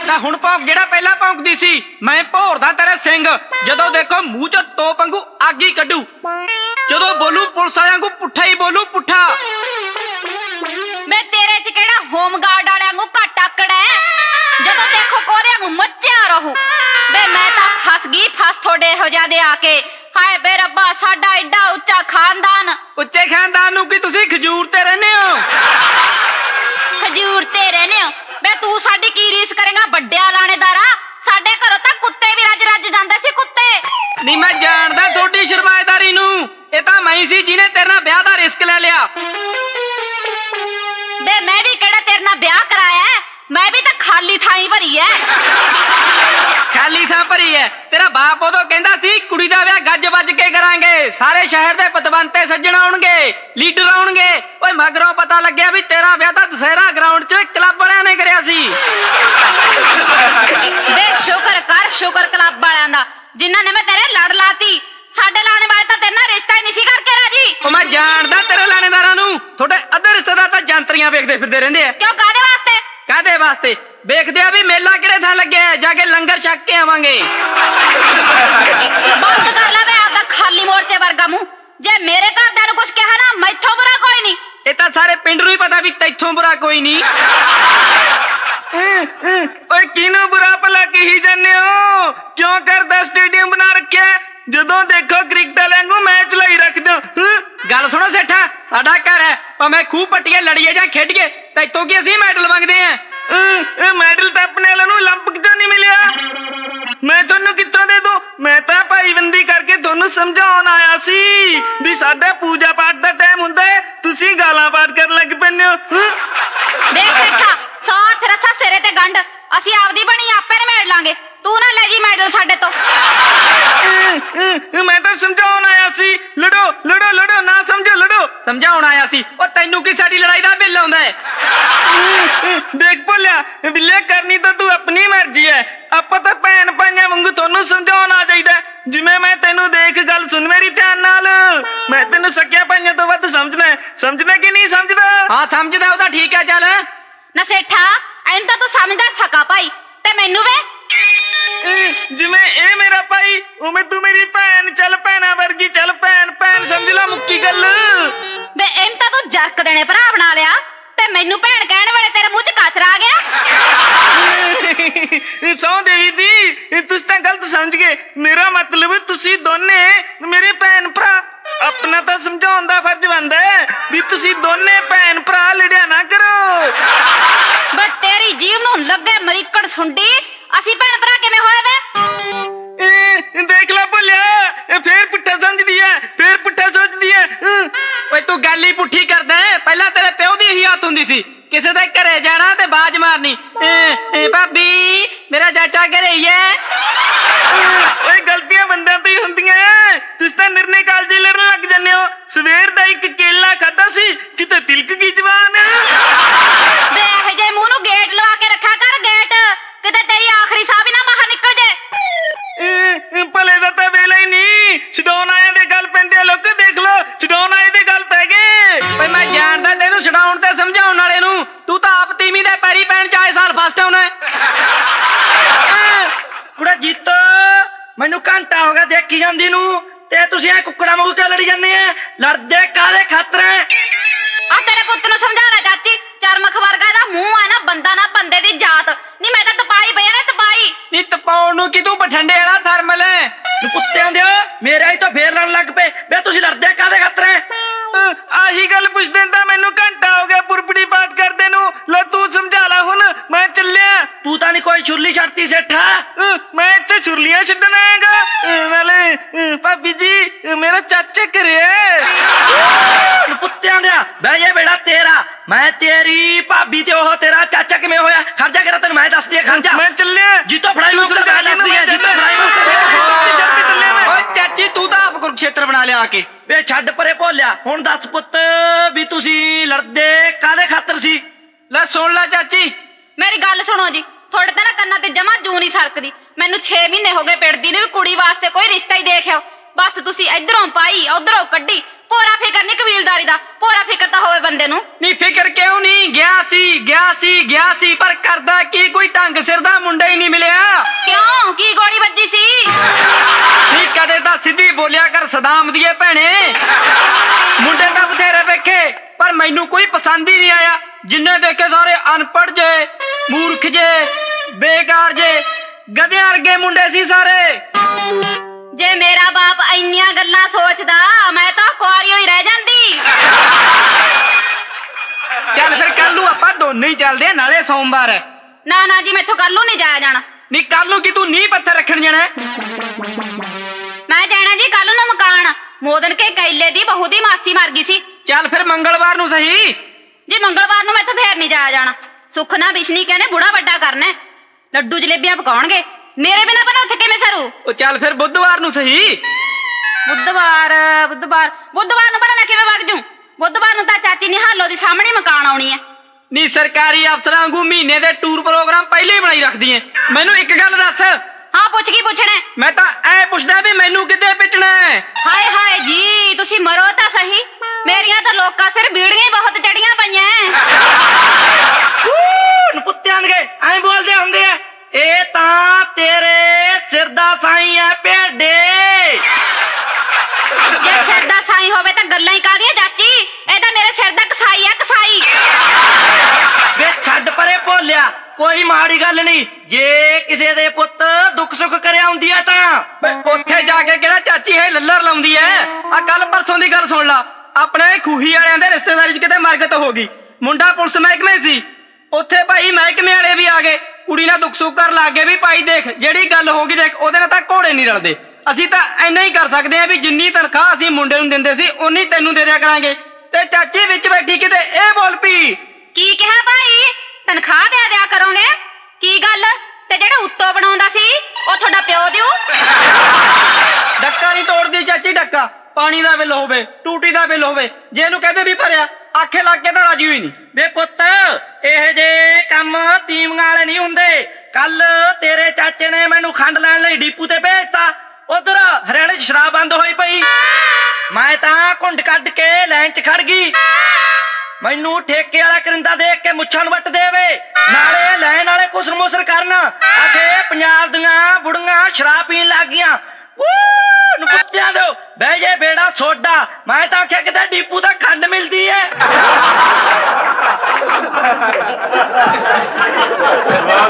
ना हुण भौंक जेड़ा पहला भौंकदी सी मैं भोरदा तेरे सिंग जदों देखो मूंह चों तोप वांगू अग ही कड्डू जदों बोलू पुलिस वालियां वांगू पुट्ठा ही बोलू पुट्ठा मैं तेरे च केड़ा होमगार्ड वालियां वांगू घट आकड़ है जदों देखो कोहरे वांगू मच्चिया रहू बे मैं तां फस थोड़े हो जादे आके हाय बे रब्बा साडा एडा उच्चा खानदान उच्चे खानदान नूं की तुसीं खजूर ते रहने हो खजूर ते रहने हो बे तू साडी की रीस करेगा बड्डिया लाणेदारा साडे घरों तां कुत्ते भी रज जांदे सी कुत्ते नहीं मैं जानदा थोड़ी शर्माएदारी नूं ये तां मैं सी जिने तेरे नाल ब्याह दा रिस्क ले लिया बे मैं भी केड़ा तेरे नाल ब्याह कराया है मैं भी तां खाली थाई भरी है खाली थां भरी है तेरा बाप उदों कहंदा सी कुड़ी दा ब्याह गज वज के करांगे सारे शहर दे पतवंते सज्जण आउणगे लीडर आउणगे ओए मगरों पता लग्या भी तेरा ब्याह तां दशहरा ग्राउंड च क्लब वालियां ने करिया सी बे शुकर क्लब वालियां दा जिन्हां ने मैं तेरे लड़ लाती साडे लाने वाले तां तेरे नाल रिश्ता ही नहीं सी करके राजी ओ मैं जानदा तेरे लाणेदारां नूं थोड़े अद्धे रिश्तेदार तां जंतरियां वेखदे फिरदे रहिंदे आ क्यों कादे वास्ते कादे वास्ते वेखदे आ भी मेला किहड़े थां लग्या है जाके लंगर छक के आवांगे बंद कर ले बे आपदा खाली मोर्चे वर्गा मुंह जे मेरे घरदियां नूं कुछ कहा ना मैथों बुरा कोई नहीं ये तां सारे पिंड नूं ही पता भी तैथों बुरा कोई नहीं ओए किनू बुरा भला कही जाने हो क्यों करदा स्टेडियम बना रखिया जदों देखो क्रिकेट वालियां नूं मैच लाई रखदे हो गल सुनो सेठा साडा घर है भावें खूह पट्टिए लड़िए जां खेडिए तैथों की असीं मैडल मंगदे आ मैडल तां अपने वालों नूं ओलंपिक चों नहीं मिलिया मैं तुहानूं कित्थों दे दूं मैं तां भाईबंदी करके तुहानूं समझाउण आया सी भी साडा पूजा पाठ दा टाइम हुंदा है तुसीं गालां पाठ करन लग पैंदे हो देख सेठा साथ रसा सिरे ते गंढ असीं आपदी बणी आपे निमेड़ लांगे तू ना ले जी मैडल साडे तो मैं तो समझाउण आया सी लड़ो लड़ो लड़ो ना समझो लड़ो समझाउण आया सी ओ तैनूं की साडी लड़ाई दा बिल आउंदा है देख भोलिया बिल्ले करनी तो तू अपनी मर्जी है आपां तां भैन भाइयां वांगू तोनूं समझाउण आ जाईदा जिवें मैं तैनूं देख गल सुन मेरी ध्यान नाल मैं तैनूं सकिया भाइयां तो वध समझना कि नहीं समझदा हां समझदा ओदा ठीक है चल ना सेठा ऐन तां तू समझदा सका भाई ते मैनू वे जिवें ए मेरा भाई उवें तू मेरी भैन चल भैना वर्गी चल भैन समझ ला मुक्की गल बे ऐन तां तू जरक देने भरा बना लिया ते मैनू भैन कहने वाले तेरे मुंह च काचरा आ गया सौ देवी दी तुस तां गलत समझ गए मेरा मतलब तुसी दोने मेरे भैन भरा अपना तां समझाउण दा फर्ज बनदा है भी तुसी दोने भैन भरा लड़िया ना करो बस तेरी जीव नूं लगे मरीकड़ सुंडी असीं भैन भरा किवें होए वे देख ला भुलिया फिर पुट्ठा समझदी है फिर पुट्ठा सोचदी है ओए तू गल ही पुट्ठी करदा है पहला तेरे प्यो दी ही आदत हुंदी सी किसे दे घरे जाना ते बाज मारनी भाभी मेरा चाचा घरे ही है ओए गलतियां बंदे तो ही हुंदियां तुस तां निर्णय कालजे लड़न लग जन्ने हो सवेर दा एक केला खादा सी किते तिलक गई जवान बे ए जे मुंह नूं गेट लवा के रखा कर गेट किते तेरी आखिरी साह भी ना बाहर निकल जे भले दा तां वेला ही नहीं छडौण आए दे गल पैंदे लोक देख लो छडौण आए दे गल पै गए ओए मैं जानदा तैनूं छडौण ते समझाउण वाले नूं तू तां आप तीवीं दे पैरी पैण च आए साल फस्ट आउणा कुड़ा जीतो मैनूं घंटा हो गया देखी जांदी नूं ते तुसीं ऐ कुक्कड़ा वांगू क्यों लड़ी जांदे आ लड़दे काहदे खातर आ तेरे पुੱਤ ਨੂੰ ਸਮਝਾ ਲੈ ਚਾਚੀ ਚਰਮਖ ਵਰਗਾ ਇਹਦਾ ਮੂੰਹ ਆ ਨਾ ਬੰਦਾ ਨਾ ਬੰਦੇ ਦੀ ਜਾਤ ਨਹੀਂ ਮੈਂ ਤਾਂ ਤਪਾਈ ਪਈ ਨਾ ਤਪਾਈ ਨੀ ਤਪਾਉਣ ਨੂੰ ਕੀ ਤੂੰ ਬਠੰਡੇ ਵਾਲਾ ਥਰਮਲ ਕੁੱਤਿਆਂ ਦੇ ਮੇਰਾ ਹੀ ਤਾਂ ਫੇਰ ਲੜਨ ਲੱਗ ਪਏ ਵੇ ਤੁਸੀਂ ਲੜਦੇ ਕਾਹਦੇ ਖਾਤਰ ਆਹੀ ਗੱਲ ਪੁੱਛਦੇ ਤਾਂ ਮੈਨੂੰ ਘੰਟਾ ਹੋ ਗਿਆ ਪੁਰਪੜੀ ਪਾਠ ਕਰਦੇ ਨੂੰ ਲੈ ਤੂੰ ਸਮਝਾ ਲੈ ਹੁਣ ਮੈਂ ਚੱਲਿਆ ਤੂੰ ਤਾਂ ਨਹੀਂ ਕੋਈ ਛੁਰਲੀ ਛੱਡਤੀ ਸੇਠਾ ਮੈਂ ਇੱਥੇ ਛੁਰਲੀਆਂ ਛੱਡਣ ਆਏਗਾ ਨਾਲੇ ਭਾਬੀ ਜੀ ਮੇਰਾ ਚਾਚਾ ਘਰੇ ਕੁੱਤਿਆਂ ਦੇ ਬਹਿ ਜਾ ਬੇੜਾ ਤੇਰਾ ਮੈਂ ਤੇਰੀ ਭਾਬੀ ਤੇ ਉਹ ਤੇਰਾ ਚਾਚਾ ਕਿਵੇਂ ਹੋਇਆ ਖਰਜਾ ਕਰਾ ਤੈਨੂੰ ਮੈਂ ਦੱਸਦੀ ਆ ਖਰਜਾ ਮੈਂ ਚੱਲਿਆ ਜੀਤੋ ਫੜਾਈ ਨੂੰ ਸਮਝਾ ਦੱਸਦੀ ਆ ਜੀਤੋ ਫੜਾਈ ਨੂੰ ਚੱਲਿਆ ਮੈਂ ਓਏ ਚਾਚੀ ਤੂੰ ਤਾਂ ਆਪ ਕੁਰਕਸ਼ੇਤਰ ਬਣਾ ਲਿਆ ਆ ਕੇ ਵੇ ਛੱਡ ਪਰੇ ਭੋਲਿਆ ਹੁਣ ਦੱਸ ਪੁੱਤ ਵੀ ਤੁਸੀਂ ਲੜਦੇ ਕਾਹਦੇ ਖਾਤਰ ਸੀ ਲੈ ਸੁਣ ਲੈ ਚਾਚੀ ਮੇਰੀ ਗੱਲ ਸੁਣੋ ਜੀ ਥੋੜੇ ਤੇ ਨਾ ਕੰਨਾਂ ਤੇ ਜਮਾ ਜੂ ਨਹੀਂ ਸਰਕਦੀ ਮੈਨੂੰ 6 ਮਹੀਨੇ ਹੋ ਗਏ ਪਿੜਦੀ ਨੇ ਵੀ ਕੁੜੀ ਵਾਸਤੇ ਕੋਈ ਰਿਸ਼ਤਾ ਹੀ ਦੇਖਿਓ ਬਸ ਤੁਸੀਂ ਇਧਰੋਂ ਪਾਈ ਉਧਰੋਂ ਕੱਢੀ ਪੂਰਾ ਫਿਕਰ ਨਹੀਂ ਕਬੀਲ ਕਬੀਲਦਾਰੀ ਦਾ ਪੂਰਾ ਫਿਕਰ ਤਾਂ ਹੋਵੇ ਬੰਦੇ ਨੂੰ। ਨਹੀਂ ਫਿਕਰ ਕਿਉਂ ਨਹੀਂ, ਗਿਆ ਸੀ ਪਰ ਕਰਦਾ ਕੀ, ਕੋਈ ਢੰਗ ਸਿਰ ਦਾ ਮੁੰਡਾ ਹੀ ਨਹੀਂ ਮਿਲਿਆ। ਕਿਉਂ, ਕੀ ਗੋਲੀ ਵੱਜੀ ਸੀ? ਨਹੀਂ ਕਦੇ ਤਾਂ ਸਿੱਧੀ ਬੋਲਿਆ ਕਰ ਸਦਾਮ ਦੀਏ ਭੈਣੇ। ਮੁੰਡੇ ਤਾਂ ਬਥੇਰੇ ਵੇਖੇ ਪਰ ਮੈਨੂੰ ਕੋਈ ਪਸੰਦ ਹੀ ਨਹੀਂ ਆਇਆ। ਜਿੰਨੇ ਦੇਖੇ ਸਾਰੇ ਅਨਪੜ੍ਹ ਜੇ, ਮੂਰਖ ਜੇ, ਬੇਕਾਰ ਜੇ, ਗਧਿਆਂ ਵਰਗੇ ਮੁੰਡੇ ਸੀ ਸਾਰੇ। ਜੇ ਮੇਰਾ ਬਾਪ ਇੰਨੀਆਂ ਗੱਲਾਂ ਸੋਚਦਾ ਮੈਂ ਤਾਂ ਕੁਆਰੀ ਹੋਈ ਰਹਿ ਜਾਂਦੀ। ਚੱਲ ਫਿਰ ਕੱਲ ਨੂੰ ਆਪਾਂ ਦੋਨੇ ਹੀ ਚੱਲਦੇ ਆ, ਨਾਲੇ ਸੋਮਵਾਰ ਹੈ। ਨਾ ਜੀ ਮੈਥੋਂ ਕੱਲ ਨੂੰ ਨਹੀਂ ਜਾਇਆ ਜਾਣਾ। ਨਹੀਂ ਕੱਲ ਨੂੰ ਕੀ ਤੂੰ ਨੀਂਹ ਪੱਥਰ ਰੱਖਣ ਜਾਣਾ? ਮੈਂ ਜਾਣਾ ਜੀ ਕੱਲ ਨੂੰ ਮਕਾਨ। ਮੋਦਨ ਕੇ ਕੈਲੇ ਦੀ ਬਹੂ ਦੀ ਮਾਸੀ ਮਰ ਗਈ ਸੀ। ਚੱਲ ਫਿਰ ਮੰਗਲਵਾਰ ਨੂੰ ਸਹੀ। ਜੀ ਮੰਗਲਵਾਰ ਨੂੰ ਮੈਥੋਂ ਫੇਰ ਨਹੀਂ ਜਾਇਆ ਜਾਣਾ। ਸੁੱਖ ਨਾ ਬਿਸ਼ਨੀ ਕਹਿੰਦੇ ਬੁੜਾ ਵੱਡਾ ਕਰਨਾ, ਲੱਡੂ ਜਲੇਬੀਆਂ ਪਕਾਉਣਗੇ, ਮੇਰੇ ਬਿਨਾਂ ਪਤਾ ਉੱਥੇ ਕਿਵੇਂ ਸਰੂ। ਉਹ ਚੱਲ ਫਿਰ ਬੁੱਧਵਾਰ ਨੂੰ ਸਹੀ। ਬੁੱਧਵਾਰ ਨੂੰ ਪਤਾ ਮੈਂ ਕਿਵੇਂ ਵਗ ਜੂ। ਬੁੱਧਵਾਰ ਨੂੰ ਤਾਂ ਚਾਚੀ ਨਿਹਾਲੋ ਦੀ ਸਾਹਮਣੇ ਮਕਾਨ ਆਉਣੀ ਹੈ। ਨੀ ਸਰਕਾਰੀ ਅਫਸਰਾਂ ਵਾਂਗੂ ਮਹੀਨੇ ਦੇ ਟੂਰ ਪ੍ਰੋਗਰਾਮ ਪਹਿਲੇ ਹੀ ਬਣਾਈ ਰੱਖਦੀ ਐ। ਮੈਨੂੰ ਇੱਕ ਗੱਲ ਦੱਸ। ਹਾਂ ਪੁੱਛ ਕੀ ਪੁੱਛਣਾ? ਮੈਂ ਤਾਂ ਐ ਪੁੱਛਦਾ ਵੀ ਮੈਨੂੰ ਕਿੱਦੇ ਪਿੱਟਣਾ ਹੈ। ਹਾਏ ਜੀ ਤੁਸੀਂ ਮਰੋ ਤਾਂ ਸਹੀ, ਮੇਰੀਆਂ ਤਾਂ ਲੋਕਾਂ ਸਿਰ ਬੀੜੀਆਂ ਹੀ ਬਹੁਤ ਚੜੀਆਂ ਪਈਆਂ। ਨਪੁੱਤਿਆਂ ਦੇ ਐ ਬੋਲਦੇ ਹੁੰਦੇ ਆ। ਇਹ ਤਾਂ ਤੇਰੇ ਸਿਰ ਦਾ ਸਾਈਂ ਐ ਭੇਡੇ। ਜੇ ਸਿਰ ਦਾ ਸਾਈਂ ਹੋਵੇ ਤਾਂ ਗੱਲਾਂ ਹੀ ਕਾਹਦੀਆਂ ਚਾਚੀ, ਇਹ ਤਾਂ ਮੇਰੇ ਸਿਰ ਦਾ ਕਸਾਈ ਆ ਕਸਾਈ। ਵੇ ਛੱਡ ਪਰੇ ਭੋਲਿਆ, ਕੋਈ ਮਾੜੀ ਗੱਲ ਨਹੀਂ। ਜੇ ਕਿਸੇ ਦੇ ਪੁੱਤ ਦੁੱਖ ਸੁੱਖ ਕਰਿਆ ਹੁੰਦੀ ਐ ਤਾਂ ਉੱਥੇ ਜਾ ਕੇ ਕਿਹੜਾ ਚਾਚੀ ਹੈ ਲੱਲਰ ਲਾਉਂਦੀ ਐ। ਆ ਕੱਲ ਪਰਸੋਂ ਦੀ ਗੱਲ ਸੁਣ ਲਾ। ਆਪਣੇ ਖੂਹੀ ਵਾਲਿਆਂ ਦੇ ਰਿਸ਼ਤੇਦਾਰੀ 'ਚ ਕਿਤੇ ਮਰਗਤ ਹੋ ਗਈ। ਮੁੰਡਾ ਪੁਲਿਸ ਮਹਿਕਮੇ ਸੀ, ਉੱਥੇ ਭਾਈ ਮਹਿਕਮੇ ਵਾਲੇ ਵੀ ਆ ਗਏ। ਕੁੜੀ ਨਾਲ ਦੁੱਖ ਸੁੱਖ ਕਰਨ ਲੱਗ ਗਏ ਵੀ ਭਾਈ ਦੇਖ ਜਿਹੜੀ ਗੱਲ ਹੋ ਗਈ ਦੇਖ ਉਹਦੇ ਨਾਲ ਤਾਂ ਘੋੜੇ ਨਹੀਂ ਰਲਦੇ। ਅਸੀਂ ਤਾਂ ਇੰਨਾ ਹੀ ਕਰ ਸਕਦੇ ਆ ਵੀ ਜਿੰਨੀ ਤਨਖਾਹ ਅਸੀਂ ਮੁੰਡੇ ਨੂੰ ਦਿੰਦੇ ਸੀ ਉਨੀ ਤੈਨੂੰ ਦੇ ਦਿਆ ਕਰਾਂਗੇ। ਤੇ ਚਾਚੀ ਵਿੱਚ ਬੈਠੀ ਕਿਤੇ ਇਹ ਬੋਲ ਪਈ। ਕੀ ਕਿਹਾ ਭਾਈ? ਤਨਖਾਹ ਦੇ ਦਿਆ ਕਰੋਗੇ? ਕੀ ਗੱਲ? ਤੇ ਜਿਹੜਾ ਉੱਤੋਂ ਬਣਾਉਂਦਾ ਸੀ ਉਹ ਤੁਹਾਡਾ ਪਿਓ ਦਿਓ? ਡੱਕਾ ਨਹੀਂ ਤੋੜਦੀ ਚਾਚੀ, ਡੱਕਾ ਪਾਣੀ ਦਾ ਬਿੱਲ ਹੋਵੇ, ਟੂਟੀ ਦਾ ਬਿੱਲ ਹੋਵੇ, ਜੇ ਇਹਨੂੰ ਕਹਦੇ ਵੀ ਭਰਿਆ ਆਖੇ ਲੱਗ ਕੇ ਤਾਂ ਰਾਜੀ ਹੋਈ ਨਹੀਂ। ਵੇ ਪੁੱਤ ਇਹ ਜੇ ਕੰਮ ਤੀਵੀਆਂ ਵਾਲੇ ਨਹੀਂ ਹੁੰਦੇ। ਕੱਲ ਤੇਰੇ ਚਾਚੇ ਨੇ ਮੈਨੂੰ ਖੰਡ ਲੈਣ ਲਈ ਡੀਪੂ ਤੇ ਭੇਜਤਾ। ਉਧਰ ਹਰਿਆਣੇ 'ਚ ਸ਼ਰਾਬ ਬੰਦ ਹੋਈ ਪਈ। ਮੈਂ ਤਾਂ ਘੁੰਡ ਕੱਢ ਕੇ ਲਾਈਨ 'ਚ ਖੜ ਗਈ। ਮੈਨੂੰ ਠੇਕੇ ਵਾਲਾ ਕਰਿੰਦਾ ਦੇਖ ਕੇ ਮੁੱਛਾਂ ਨੂੰ ਵੱਟ ਦੇਵੇ, ਨਾਲੇ ਲੈਣ ਵਾਲੇ ਕੁਸਰ ਮੁਸਰ ਕਰਨ ਆਖੇ ਪੰਜਾਬ ਦੀਆਂ ਬੁੜੀਆਂ ਸ਼ਰਾਬ ਪੀਣ ਲੱਗ ਗਈਆਂ। ਨੁੱਤਿਆਂ ਦੋ ਬਹਿ ਜੇ ਬੇੜਾ ਸੋਡਾ। ਮੈਂ ਤਾਂ ਆਖਿਆ ਕਿਤੇ ਡੀਪੂ ਦਾ ਖੰਡ ਮਿਲਦੀ ਹੈ।